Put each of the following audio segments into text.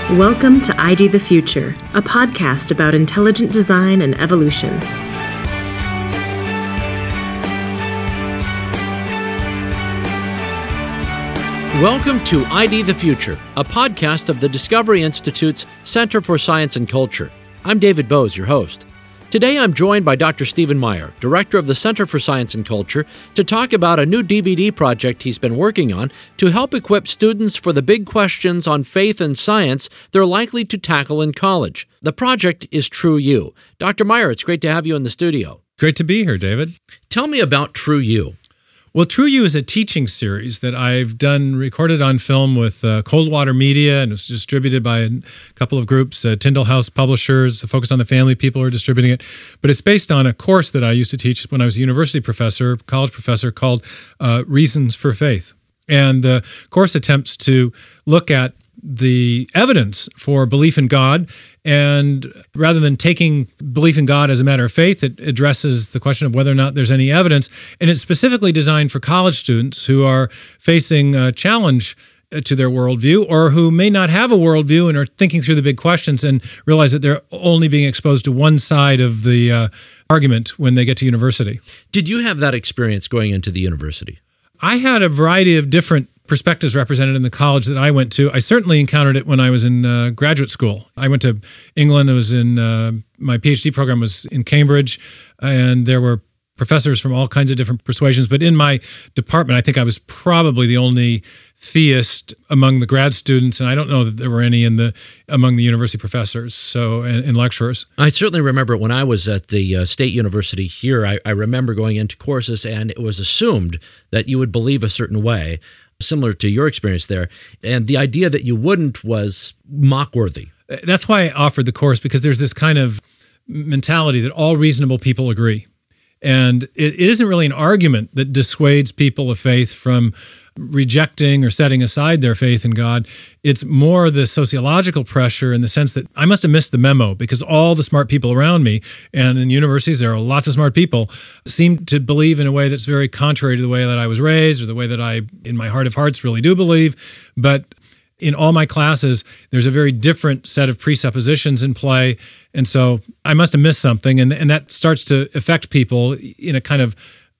Welcome to ID the Future, a podcast about intelligent design and evolution. Welcome to ID the Future, a podcast of the Discovery Institute's Center for Science and Culture. I'm David Bose, your host. Today I'm joined by Dr. Stephen Meyer, director of the Center for Science and Culture, to talk about a new DVD project he's been working on to help equip students for the big questions on faith and science they're likely to tackle in college. The project is True You. Dr. Meyer, it's great to have you in the studio. Great to be here, David. Tell me about True You. Well, True You is a teaching series that I've recorded on film with Coldwater Media, and it's distributed by a couple of groups, Tyndall House Publishers, Focus on the Family people are distributing it. But it's based on a course that I used to teach when I was a university professor, college professor, called Reasons for Faith. And the course attempts to look at the evidence for belief in God, and rather than taking belief in God as a matter of faith, it addresses the question of whether or not there's any evidence. And it's specifically designed for college students who are facing a challenge to their worldview, or who may not have a worldview and are thinking through the big questions and realize that they're only being exposed to one side of the argument when they get to university. Did you have that experience going into the university? I had a variety of different perspectives represented in the college that I went to. I certainly encountered it when I was in graduate school. I went to England. I was in my PhD program was in Cambridge, and there were professors from all kinds of different persuasions. But in my department, I think I was probably the only theist among the grad students, and I don't know that there were any among the university professors and lecturers. I certainly remember when I was at the State University here, I remember going into courses, and it was assumed that you would believe a certain way, similar to your experience there. And the idea that you wouldn't was mock-worthy. That's why I offered the course, because there's this kind of mentality that all reasonable people agree. And it isn't really an argument that dissuades people of faith from rejecting or setting aside their faith in God. It's more the sociological pressure in the sense that I must have missed the memo, because all the smart people around me, and in universities there are lots of smart people, seem to believe in a way that's very contrary to the way that I was raised, or the way that I, in my heart of hearts, really do believe. But in all my classes, there's a very different set of presuppositions in play. And so I must have missed something. And that starts to affect people in a kind of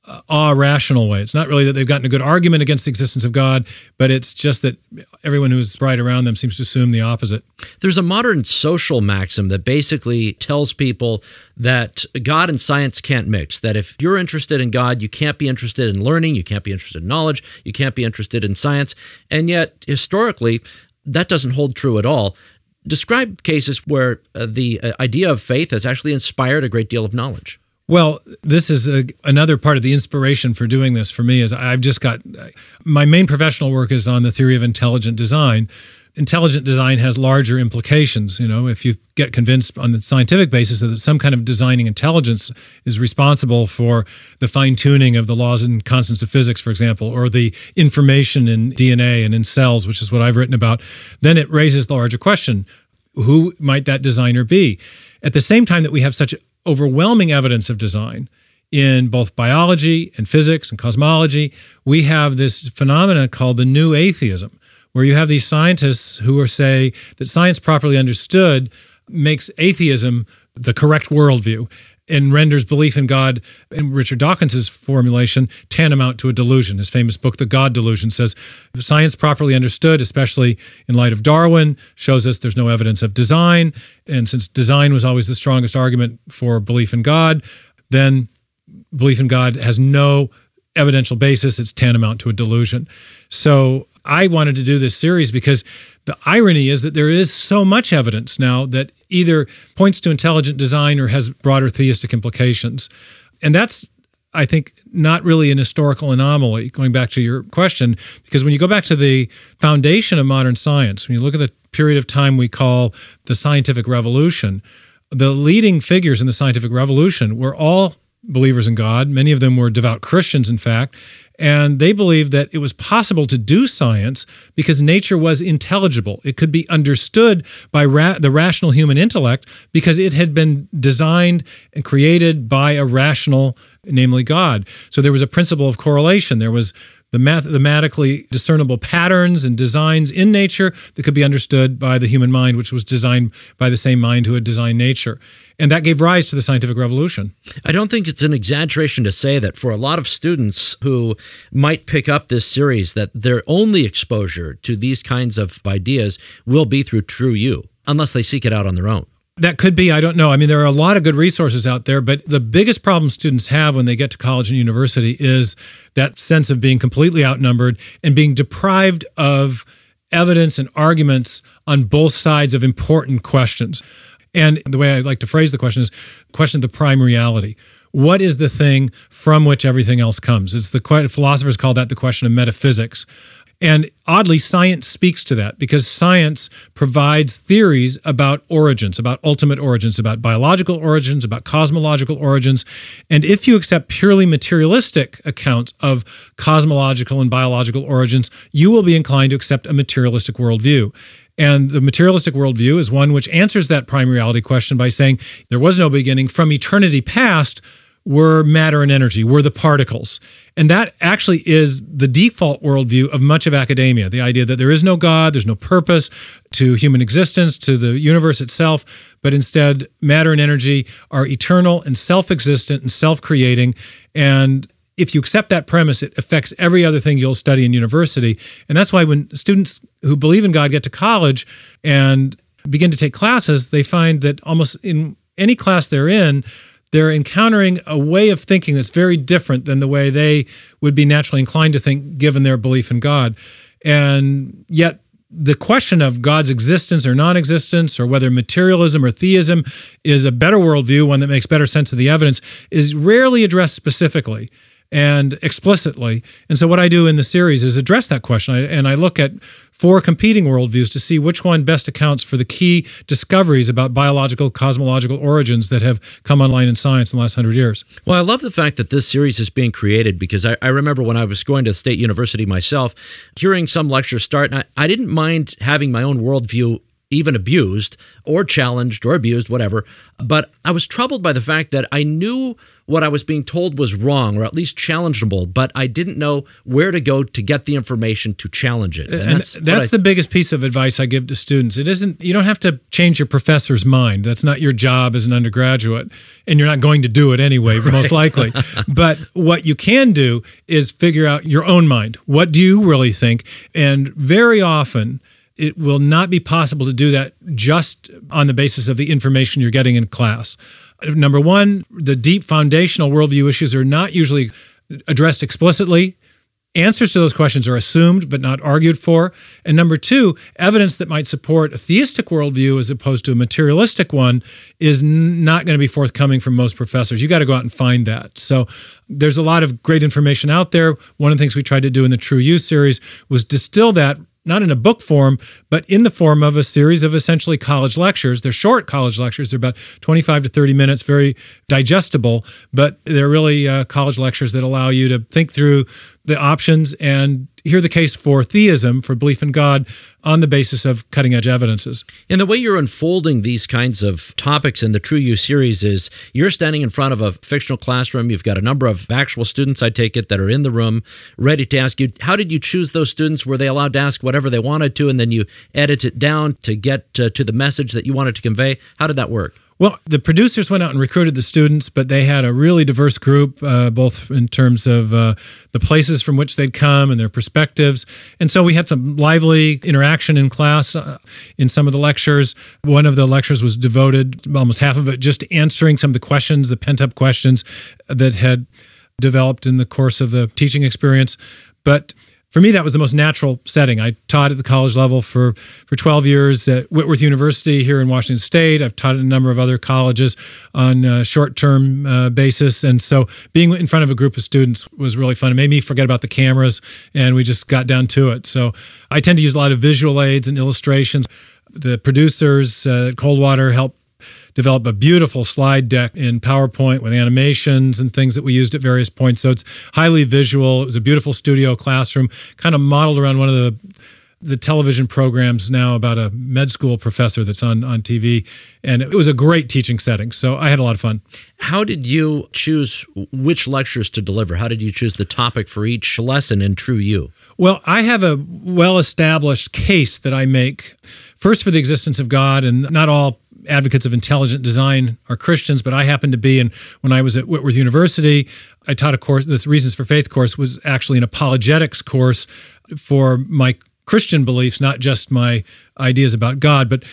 rational way. It's not really that they've gotten a good argument against the existence of God, but it's just that everyone who's bright around them seems to assume the opposite. There's a modern social maxim that basically tells people that God and science can't mix, that if you're interested in God, you can't be interested in learning, you can't be interested in knowledge, you can't be interested in science. And yet, historically, that doesn't hold true at all. Describe cases where the idea of faith has actually inspired a great deal of knowledge. Well, this is another part of the inspiration for doing this for me. Is I've just got, my main professional work is on the theory of intelligent design. Intelligent design has larger implications. You know, if you get convinced on the scientific basis that some kind of designing intelligence is responsible for the fine-tuning of the laws and constants of physics, for example, or the information in DNA and in cells, which is what I've written about, then it raises the larger question: who might that designer be? At the same time that we have such overwhelming evidence of design in both biology and physics and cosmology, we have this phenomenon called the new atheism, where you have these scientists who say that science properly understood makes atheism the correct worldview and renders belief in God, in Richard Dawkins's formulation, tantamount to a delusion. His famous book, The God Delusion, says science properly understood, especially in light of Darwin, shows us there's no evidence of design. And since design was always the strongest argument for belief in God, then belief in God has no evidential basis. It's tantamount to a delusion. So I wanted to do this series because the irony is that there is so much evidence now that either points to intelligent design or has broader theistic implications. And that's, I think, not really an historical anomaly, going back to your question, because when you go back to the foundation of modern science, when you look at the period of time we call the scientific revolution, the leading figures in the scientific revolution were all believers in God. Many of them were devout Christians, in fact, and they believed that it was possible to do science because nature was intelligible. It could be understood by the rational human intellect because it had been designed and created by a rational, namely God. So there was a principle of correlation. There was the mathematically discernible patterns and designs in nature that could be understood by the human mind, which was designed by the same mind who had designed nature. And that gave rise to the scientific revolution. I don't think it's an exaggeration to say that for a lot of students who might pick up this series, that their only exposure to these kinds of ideas will be through True You, unless they seek it out on their own. That could be. I don't know. I mean, there are a lot of good resources out there, but the biggest problem students have when they get to college and university is that sense of being completely outnumbered and being deprived of evidence and arguments on both sides of important questions. And the way I like to phrase the question is question of the prime reality. What is the thing from which everything else comes? It's philosophers call that the question of metaphysics. And oddly, science speaks to that because science provides theories about origins, about ultimate origins, about biological origins, about cosmological origins. And if you accept purely materialistic accounts of cosmological and biological origins, you will be inclined to accept a materialistic worldview. And the materialistic worldview is one which answers that prime reality question by saying there was no beginning. From eternity past were matter and energy, were the particles. And that actually is the default worldview of much of academia, the idea that there is no God, there's no purpose to human existence, to the universe itself, but instead matter and energy are eternal and self-existent and self-creating. And if you accept that premise, it affects every other thing you'll study in university. And that's why when students who believe in God get to college and begin to take classes, they find that almost in any class they're encountering a way of thinking that's very different than the way they would be naturally inclined to think given their belief in God. And yet the question of God's existence or non-existence, or whether materialism or theism is a better worldview, one that makes better sense of the evidence, is rarely addressed specifically and explicitly. And so what I do in the series is address that question. I look at 4 competing worldviews to see which one best accounts for the key discoveries about biological, cosmological origins that have come online in science in the last 100 years. Well, I love the fact that this series is being created because I remember when I was going to State University myself, hearing some lectures start, and I didn't mind having my own worldview even abused or challenged or abused, whatever. But I was troubled by the fact that I knew what I was being told was wrong, or at least challengeable, but I didn't know where to go to get the information to challenge it. And that's the biggest piece of advice I give to students. You don't have to change your professor's mind. That's not your job as an undergraduate, and you're not going to do it anyway, right. Most likely. But what you can do is figure out your own mind. What do you really think? And very often, it will not be possible to do that just on the basis of the information you're getting in class. Number one, the deep foundational worldview issues are not usually addressed explicitly. Answers to those questions are assumed but not argued for. And number two, evidence that might support a theistic worldview as opposed to a materialistic one is not going to be forthcoming from most professors. You got to go out and find that. So there's a lot of great information out there. One of the things we tried to do in the True You series was distill that, not in a book form, but in the form of a series of essentially college lectures. They're short college lectures. They're about 25 to 30 minutes, very digestible, but they're really college lectures that allow you to think through the options and hear the case for theism, for belief in God, on the basis of cutting-edge evidences. And the way you're unfolding these kinds of topics in the True You series is you're standing in front of a fictional classroom. You've got a number of actual students, I take it, that are in the room ready to ask you. How did you choose those students? Were they allowed to ask whatever they wanted to, and then you edit it down to get to the message that you wanted to convey? How did that work? Well, the producers went out and recruited the students, but they had a really diverse group, both in terms of the places from which they'd come and their perspectives. And so we had some lively interaction in class in some of the lectures. One of the lectures was devoted, almost half of it, just to answering some of the questions, the pent-up questions that had developed in the course of the teaching experience. But for me, that was the most natural setting. I taught at the college level for 12 years at Whitworth University here in Washington State. I've taught at a number of other colleges on a short-term basis. And so being in front of a group of students was really fun. It made me forget about the cameras, and we just got down to it. So I tend to use a lot of visual aids and illustrations. The producers at Coldwater helped develop a beautiful slide deck in PowerPoint with animations and things that we used at various points. So it's highly visual. It was a beautiful studio classroom, kind of modeled around one of the the television programs now about a med school professor that's on TV. And it was a great teaching setting. So I had a lot of fun. How did you choose which lectures to deliver? How did you choose the topic for each lesson in True You? Well, I have a well-established case that I make, first for the existence of God, and not all advocates of intelligent design are Christians, but I happen to be. And when I was at Whitworth University, I taught a course, this Reasons for Faith course was actually an apologetics course for my Christian beliefs, not just my ideas about God, but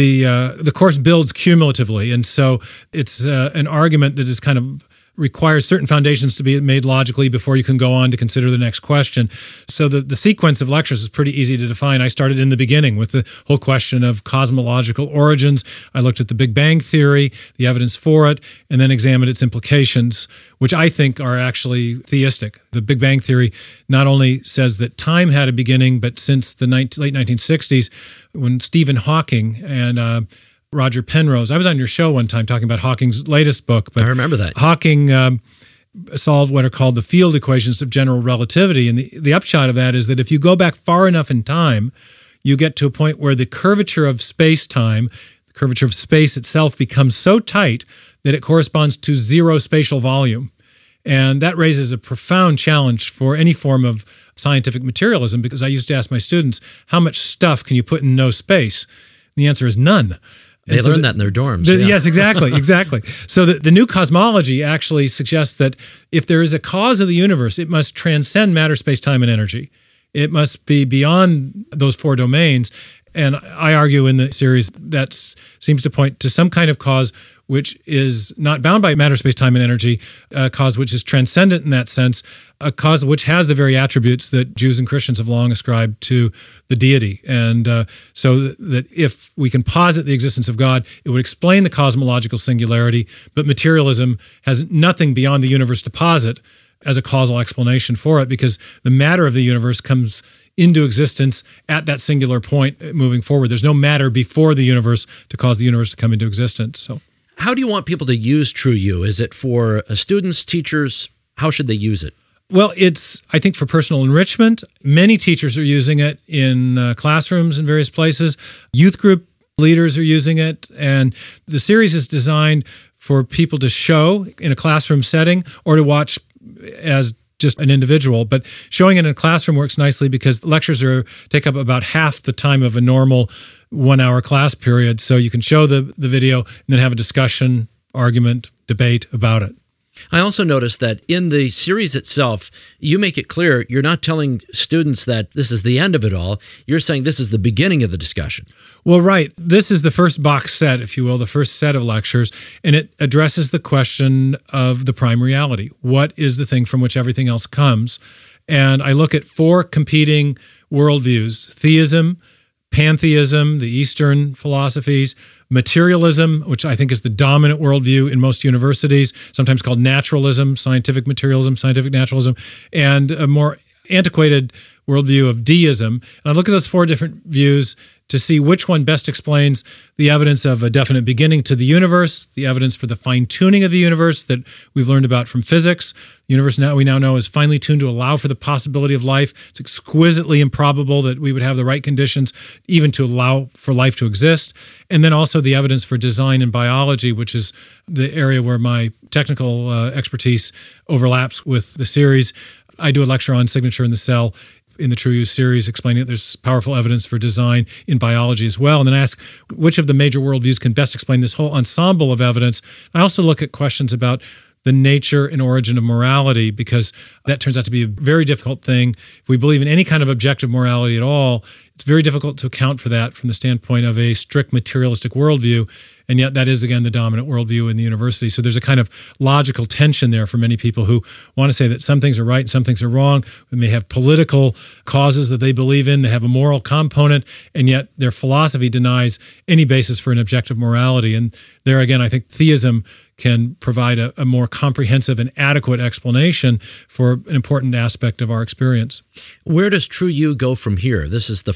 the course builds cumulatively. And so it's an argument that is kind of requires certain foundations to be made logically before you can go on to consider the next question. So the sequence of lectures is pretty easy to define. I started in the beginning with the whole question of cosmological origins. I looked at the Big Bang Theory, the evidence for it, and then examined its implications, which I think are actually theistic. The Big Bang Theory not only says that time had a beginning, but since the late 1960s, when Stephen Hawking and Roger Penrose. I was on your show one time talking about Hawking's latest book. But I remember that. Hawking solved what are called the field equations of general relativity. And the upshot of that is that if you go back far enough in time, you get to a point where the curvature of space-time, the curvature of space itself, becomes so tight that it corresponds to zero spatial volume. And that raises a profound challenge for any form of scientific materialism, because I used to ask my students, how much stuff can you put in no space? And the answer is none. They learned that in their dorms. Yes, exactly. So the new cosmology actually suggests that if there is a cause of the universe, it must transcend matter, space, time, and energy. It must be beyond those four domains. And I argue in the series that seems to point to some kind of cause which is not bound by matter, space, time, and energy, a cause which is transcendent in that sense, a cause which has the very attributes that Jews and Christians have long ascribed to the deity. And so that if we can posit the existence of God, it would explain the cosmological singularity, but materialism has nothing beyond the universe to posit as a causal explanation for it, because the matter of the universe comes into existence at that singular point moving forward. There's no matter before the universe to cause the universe to come into existence. So, how do you want people to use True You? Is it for students, teachers? How should they use it? Well, it's, I think, for personal enrichment. Many teachers are using it in classrooms in various places. Youth group leaders are using it. And the series is designed for people to show in a classroom setting or to watch as just an individual. But showing it in a classroom works nicely because lectures take up about half the time of a normal 1-hour class period. So you can show the video and then have a discussion, argument, debate about it. I also noticed that in the series itself, you make it clear you're not telling students that this is the end of it all. You're saying this is the beginning of the discussion. Well, right. This is the first box set, if you will, the first set of lectures, and it addresses the question of the prime reality. What is the thing from which everything else comes? And I look at 4 competing worldviews: theism, pantheism, the Eastern philosophies, materialism, which I think is the dominant worldview in most universities, sometimes called naturalism, scientific materialism, scientific naturalism, and a more antiquated worldview of deism. And I look at those 4 different views to see which one best explains the evidence of a definite beginning to the universe, the evidence for the fine-tuning of the universe that we've learned about from physics. The universe we now know is finely tuned to allow for the possibility of life. It's exquisitely improbable that we would have the right conditions even to allow for life to exist. And then also the evidence for design and biology, which is the area where my technical expertise overlaps with the series. I do a lecture on signature in the cell in the True You series, explaining that there's powerful evidence for design in biology as well. And then I ask which of the major worldviews can best explain this whole ensemble of evidence. I also look at questions about the nature and origin of morality, because that turns out to be a very difficult thing. If we believe in any kind of objective morality at all, it's very difficult to account for that from the standpoint of a strict materialistic worldview. And yet that is, again, the dominant worldview in the university. So there's a kind of logical tension there for many people who want to say that some things are right and some things are wrong. They may have political causes that they believe in, they have a moral component, and yet their philosophy denies any basis for an objective morality. And there, again, I think theism can provide a more comprehensive and adequate explanation for an important aspect of our experience. Where does True You go from here? This is the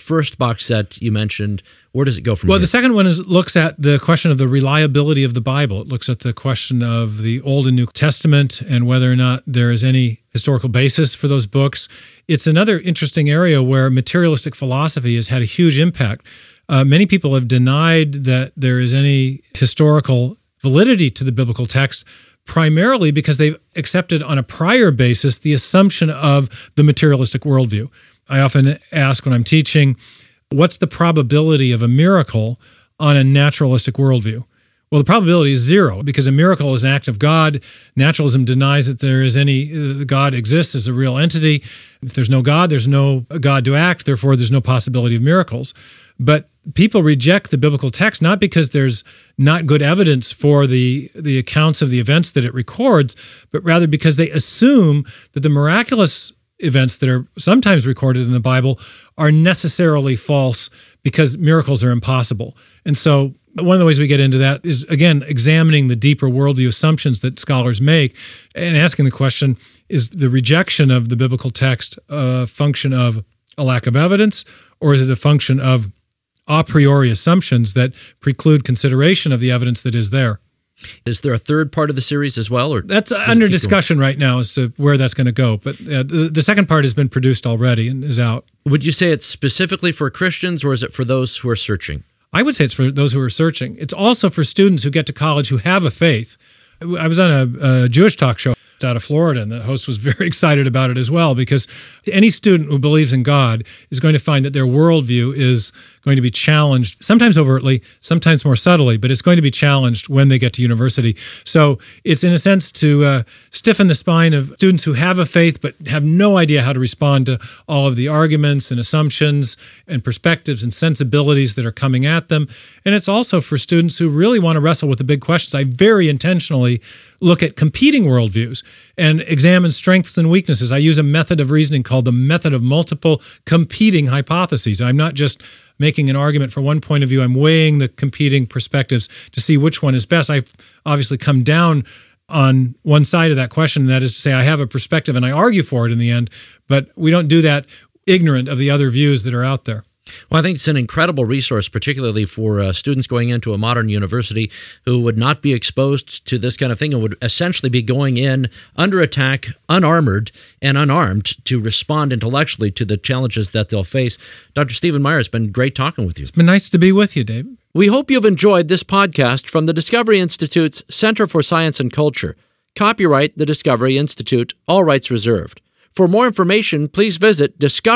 first box set you mentioned, where does it go from here? Well, the second one looks at the question of the reliability of the Bible. It looks at the question of the Old and New Testament and whether or not there is any historical basis for those books. It's another interesting area where materialistic philosophy has had a huge impact. Many people have denied that there is any historical validity to the biblical text, primarily because they've accepted on a prior basis the assumption of the materialistic worldview. I often ask when I'm teaching, what's the probability of a miracle on a naturalistic worldview? Well, the probability is zero because a miracle is an act of God. Naturalism denies that there is any God exists as a real entity. If there's no God, there's no God to act. Therefore, there's no possibility of miracles. But people reject the biblical text not because there's not good evidence for the accounts of the events that it records, but rather because they assume that the miraculous events that are sometimes recorded in the Bible are necessarily false because miracles are impossible. And so one of the ways we get into that is, again, examining the deeper worldview assumptions that scholars make and asking the question, is the rejection of the biblical text a function of a lack of evidence, or is it a function of a priori assumptions that preclude consideration of the evidence that is there? Is there a third part of the series as well? Or that's under discussion right now as to where that's going to go. But the second part has been produced already and is out. Would you say it's specifically for Christians, or is it for those who are searching? I would say it's for those who are searching. It's also for students who get to college who have a faith. I was on a Jewish talk show out of Florida, and the host was very excited about it as well, because any student who believes in God is going to find that their worldview is going to be challenged, sometimes overtly, sometimes more subtly, but it's going to be challenged when they get to university. So it's, in a sense, to stiffen the spine of students who have a faith but have no idea how to respond to all of the arguments and assumptions and perspectives and sensibilities that are coming at them. And it's also for students who really want to wrestle with the big questions. I very intentionally look at competing worldviews and examine strengths and weaknesses. I use a method of reasoning called the method of multiple competing hypotheses. I'm not just making an argument for one point of view. I'm weighing the competing perspectives to see which one is best. I've obviously come down on one side of that question, and that is to say I have a perspective and I argue for it in the end, but we don't do that ignorant of the other views that are out there. Well, I think it's an incredible resource, particularly for students going into a modern university who would not be exposed to this kind of thing and would essentially be going in under attack, unarmored and unarmed, to respond intellectually to the challenges that they'll face. Dr. Stephen Meyer, it's been great talking with you. It's been nice to be with you, Dave. We hope you've enjoyed this podcast from the Discovery Institute's Center for Science and Culture. Copyright the Discovery Institute, all rights reserved. For more information, please visit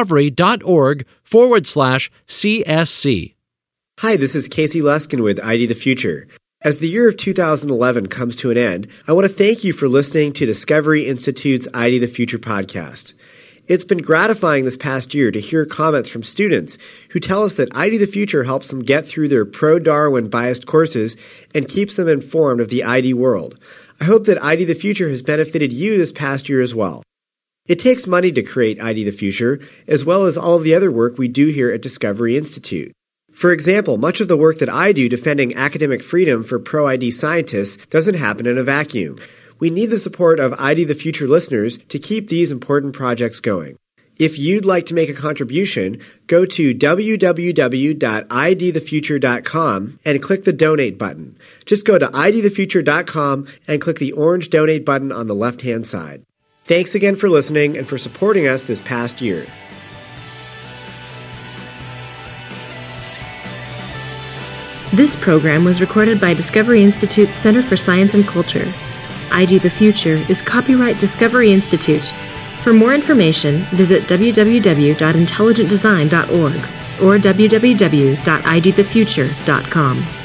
discovery.org/CSC. Hi, this is Casey Luskin with ID the Future. As the year of 2011 comes to an end, I want to thank you for listening to Discovery Institute's ID the Future podcast. It's been gratifying this past year to hear comments from students who tell us that ID the Future helps them get through their pro-Darwin biased courses and keeps them informed of the ID world. I hope that ID the Future has benefited you this past year as well. It takes money to create ID the Future, as well as all of the other work we do here at Discovery Institute. For example, much of the work that I do defending academic freedom for pro-ID scientists doesn't happen in a vacuum. We need the support of ID the Future listeners to keep these important projects going. If you'd like to make a contribution, go to www.idthefuture.com and click the donate button. Just go to idthefuture.com and click the orange donate button on the left-hand side. Thanks again for listening and for supporting us this past year. This program was recorded by Discovery Institute's Center for Science and Culture. ID the Future is copyright Discovery Institute. For more information, visit www.intelligentdesign.org or www.idthefuture.com.